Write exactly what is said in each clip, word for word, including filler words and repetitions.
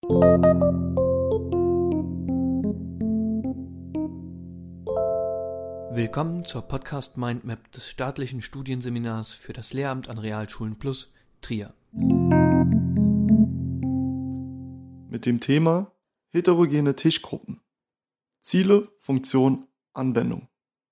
Willkommen zur Podcast Mindmap des staatlichen Studienseminars für das Lehramt an Realschulen Plus Trier. Mit dem Thema heterogene Tischgruppen. Ziele, Funktion, Anwendung.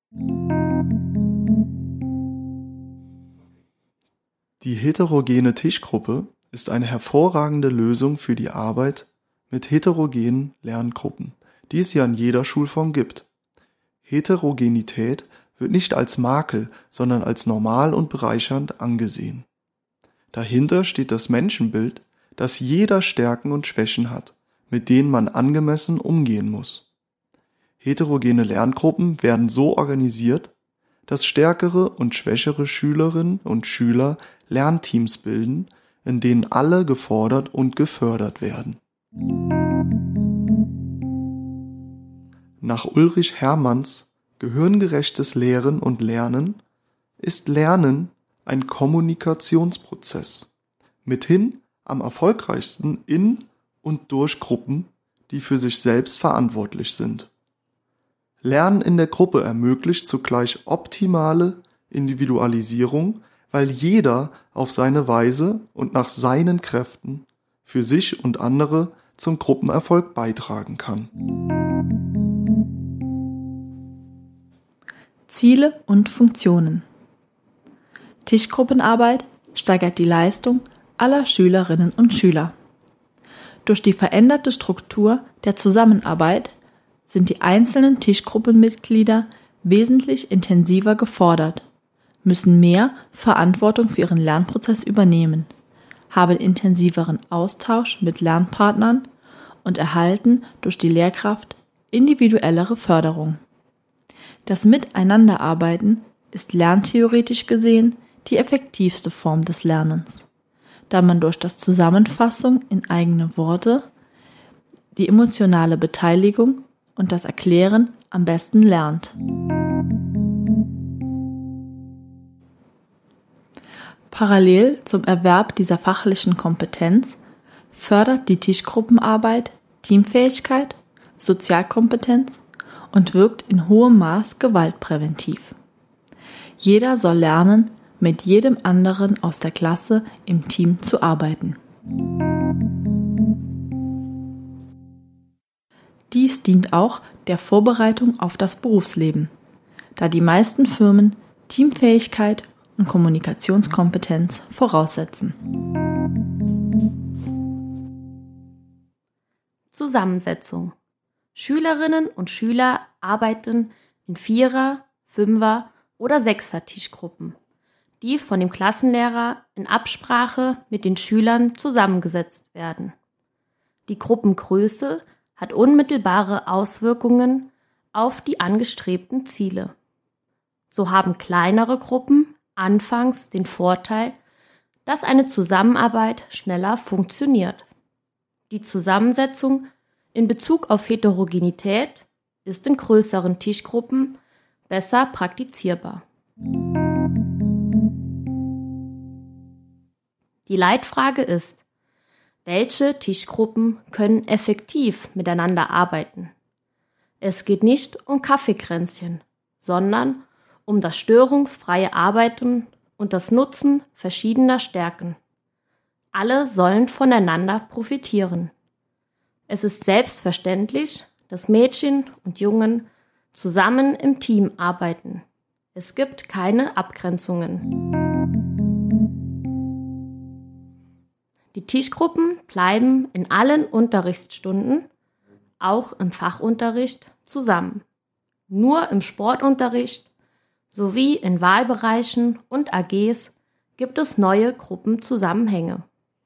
Die heterogene Tischgruppe ist eine hervorragende Lösung für die Arbeit mit heterogenen Lerngruppen, die es ja in jeder Schulform gibt. Heterogenität wird nicht als Makel, sondern als normal und bereichernd angesehen. Dahinter steht das Menschenbild, dass jeder Stärken und Schwächen hat, mit denen man angemessen umgehen muss. Heterogene Lerngruppen werden so organisiert, dass stärkere und schwächere Schülerinnen und Schüler Lernteams bilden, in denen alle gefordert und gefördert werden. Nach Ulrich Hermanns gehirngerechtes Lehren und Lernen ist Lernen ein Kommunikationsprozess, mithin am erfolgreichsten in und durch Gruppen, die für sich selbst verantwortlich sind. Lernen in der Gruppe ermöglicht zugleich optimale Individualisierung, weil jeder auf seine Weise und nach seinen Kräften für sich und andere zum Gruppenerfolg beitragen kann. Ziele und Funktionen. Tischgruppenarbeit steigert die Leistung aller Schülerinnen und Schüler. Durch die veränderte Struktur der Zusammenarbeit sind die einzelnen Tischgruppenmitglieder wesentlich intensiver gefordert, müssen mehr Verantwortung für ihren Lernprozess übernehmen, haben intensiveren Austausch mit Lernpartnern und erhalten durch die Lehrkraft individuellere Förderung. Das Miteinanderarbeiten ist lerntheoretisch gesehen die effektivste Form des Lernens, da man durch das Zusammenfassen in eigene Worte, die emotionale Beteiligung und das Erklären am besten lernt. Parallel zum Erwerb dieser fachlichen Kompetenz fördert die Tischgruppenarbeit Teamfähigkeit, Sozialkompetenz und wirkt in hohem Maß gewaltpräventiv. Jeder soll lernen, mit jedem anderen aus der Klasse im Team zu arbeiten. Dies dient auch der Vorbereitung auf das Berufsleben, da die meisten Firmen Teamfähigkeit und Kommunikationskompetenz voraussetzen. Zusammensetzung. Schülerinnen und Schüler arbeiten in Vierer-, Fünfer- oder Sechser-Tischgruppen, die von dem Klassenlehrer in Absprache mit den Schülern zusammengesetzt werden. Die Gruppengröße hat unmittelbare Auswirkungen auf die angestrebten Ziele. So haben kleinere Gruppen anfangs den Vorteil, dass eine Zusammenarbeit schneller funktioniert. Die Zusammensetzung in Bezug auf Heterogenität ist in größeren Tischgruppen besser praktizierbar. Die Leitfrage ist: Welche Tischgruppen können effektiv miteinander arbeiten? Es geht nicht um Kaffeekränzchen, sondern um das störungsfreie Arbeiten und das Nutzen verschiedener Stärken. Alle sollen voneinander profitieren. Es ist selbstverständlich, dass Mädchen und Jungen zusammen im Team arbeiten. Es gibt keine Abgrenzungen. Die Tischgruppen bleiben in allen Unterrichtsstunden, auch im Fachunterricht, zusammen. Nur im Sportunterricht sowie in Wahlbereichen und A Gs gibt es neue Gruppenzusammenhänge.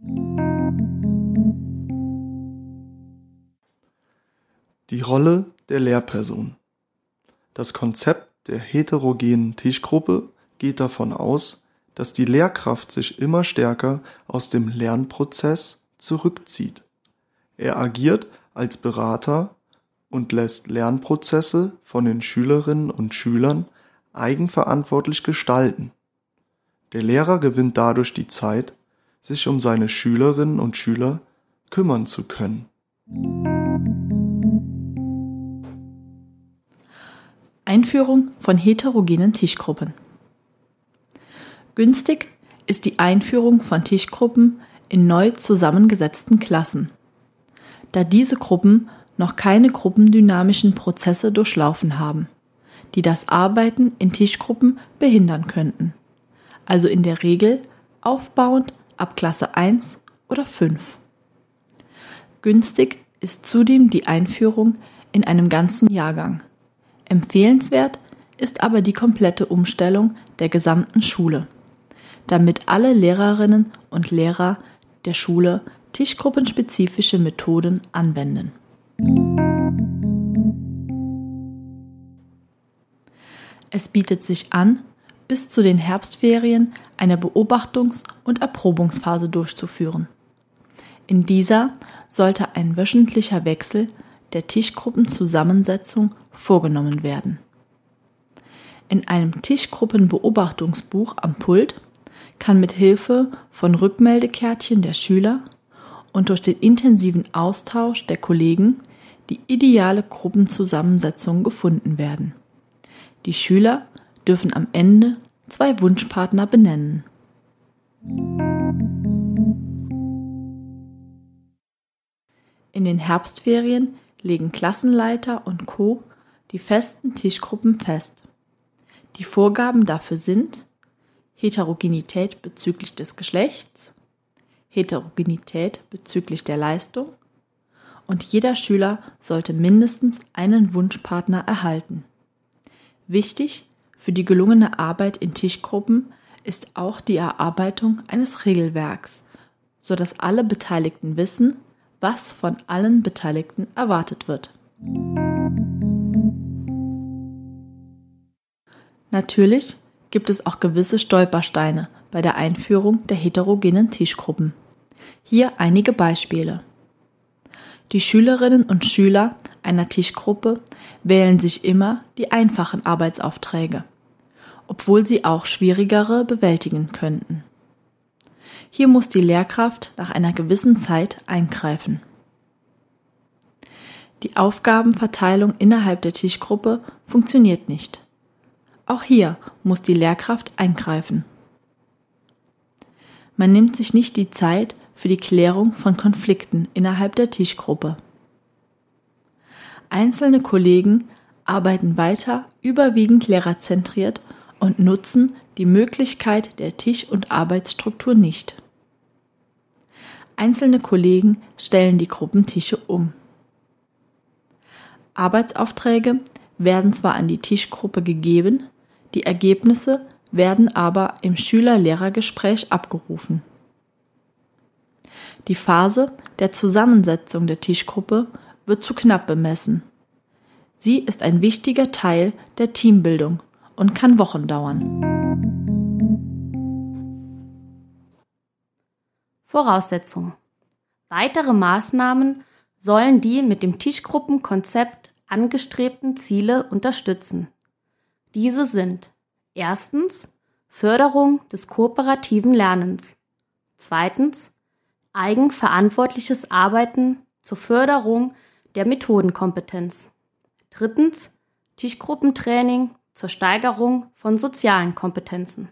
Die Rolle der Lehrperson. Das Konzept der heterogenen Tischgruppe geht davon aus, dass die Lehrkraft sich immer stärker aus dem Lernprozess zurückzieht. Er agiert als Berater und lässt Lernprozesse von den Schülerinnen und Schülern eigenverantwortlich gestalten. Der Lehrer gewinnt dadurch die Zeit, sich um seine Schülerinnen und Schüler kümmern zu können. Einführung von heterogenen Tischgruppen. Günstig ist die Einführung von Tischgruppen in neu zusammengesetzten Klassen, da diese Gruppen noch keine gruppendynamischen Prozesse durchlaufen haben, die das Arbeiten in Tischgruppen behindern könnten, also in der Regel aufbauend ab Klasse eins oder fünf. Günstig ist zudem die Einführung in einem ganzen Jahrgang. Empfehlenswert ist aber die komplette Umstellung der gesamten Schule, damit alle Lehrerinnen und Lehrer der Schule tischgruppenspezifische Methoden anwenden. Es bietet sich an, bis zu den Herbstferien eine Beobachtungs- und Erprobungsphase durchzuführen. In dieser sollte ein wöchentlicher Wechsel der Tischgruppenzusammensetzung vorgenommen werden. In einem Tischgruppenbeobachtungsbuch am Pult kann mit Hilfe von Rückmeldekärtchen der Schüler und durch den intensiven Austausch der Kollegen die ideale Gruppenzusammensetzung gefunden werden. Die Schüler dürfen am Ende zwei Wunschpartner benennen. In den Herbstferien legen Klassenleiter und Co. die festen Tischgruppen fest. Die Vorgaben dafür sind Heterogenität bezüglich des Geschlechts, Heterogenität bezüglich der Leistung und jeder Schüler sollte mindestens einen Wunschpartner erhalten. Wichtig für die gelungene Arbeit in Tischgruppen ist auch die Erarbeitung eines Regelwerks, sodass alle Beteiligten wissen, was von allen Beteiligten erwartet wird. Natürlich gibt es auch gewisse Stolpersteine bei der Einführung der heterogenen Tischgruppen. Hier einige Beispiele. Die Schülerinnen und Schüler einer Tischgruppe wählen sich immer die einfachen Arbeitsaufträge, obwohl sie auch schwierigere bewältigen könnten. Hier muss die Lehrkraft nach einer gewissen Zeit eingreifen. Die Aufgabenverteilung innerhalb der Tischgruppe funktioniert nicht. Auch hier muss die Lehrkraft eingreifen. Man nimmt sich nicht die Zeit für die Klärung von Konflikten innerhalb der Tischgruppe. Einzelne Kollegen arbeiten weiter überwiegend lehrerzentriert und nutzen die Möglichkeit der Tisch- und Arbeitsstruktur nicht. Einzelne Kollegen stellen die Gruppentische um. Arbeitsaufträge werden zwar an die Tischgruppe gegeben, die Ergebnisse werden aber im Schüler-Lehrer-Gespräch abgerufen. Die Phase der Zusammensetzung der Tischgruppe wird zu knapp bemessen. Sie ist ein wichtiger Teil der Teambildung und kann Wochen dauern. Voraussetzung: Weitere Maßnahmen sollen die mit dem Tischgruppenkonzept angestrebten Ziele unterstützen. Diese sind erstens Förderung des kooperativen Lernens, zweitens eigenverantwortliches Arbeiten zur Förderung der Methodenkompetenz, drittens Tischgruppentraining zur Steigerung von sozialen Kompetenzen.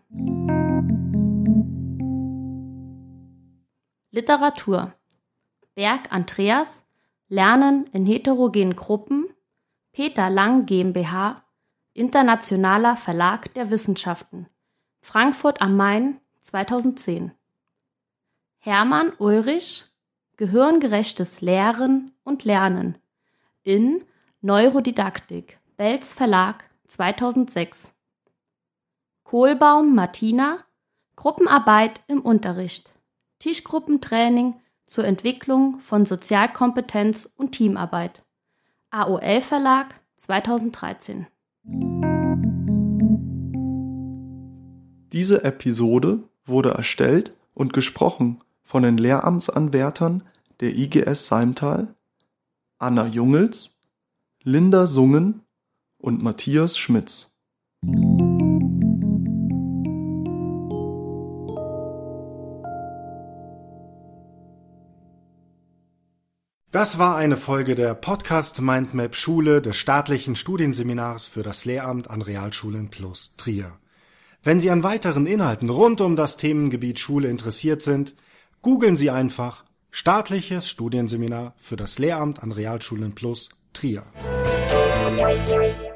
Literatur: Berg Andreas, Lernen in heterogenen Gruppen, Peter Lang GmbH, Internationaler Verlag der Wissenschaften, Frankfurt am Main, zweitausendzehn. Hermann Ulrich, Gehirngerechtes Lehren und Lernen, in Neurodidaktik, Belz Verlag, zweitausendsechs. Kohlbaum Martina, Gruppenarbeit im Unterricht, Tischgruppentraining zur Entwicklung von Sozialkompetenz und Teamarbeit, A O L Verlag, zweitausenddreizehn. Diese Episode wurde erstellt und gesprochen von den Lehramtsanwärtern der I G S Salmtal, Anna Jungels, Linda Sungen und Matthias Schmitz. Das war eine Folge der Podcast Mindmap Schule des staatlichen Studienseminars für das Lehramt an Realschulen plus Trier. Wenn Sie an weiteren Inhalten rund um das Themengebiet Schule interessiert sind, googeln Sie einfach Staatliches Studienseminar für das Lehramt an Realschulen plus Trier.